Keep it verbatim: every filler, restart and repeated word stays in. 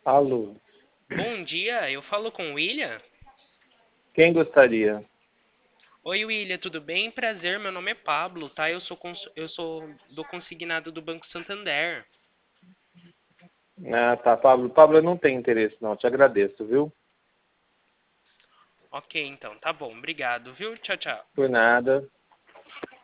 Alô, Bom dia, eu falo com o William. quem gostaria? Oi, William, tudo bem? Prazer, meu nome é Pablo, tá? Eu sou, cons- eu sou do consignado do Banco Santander. Ah, tá, Pablo. Pablo, eu não tenho interesse, não. Te agradeço, viu? Ok, então, tá bom, obrigado, viu? Tchau, tchau. Por nada.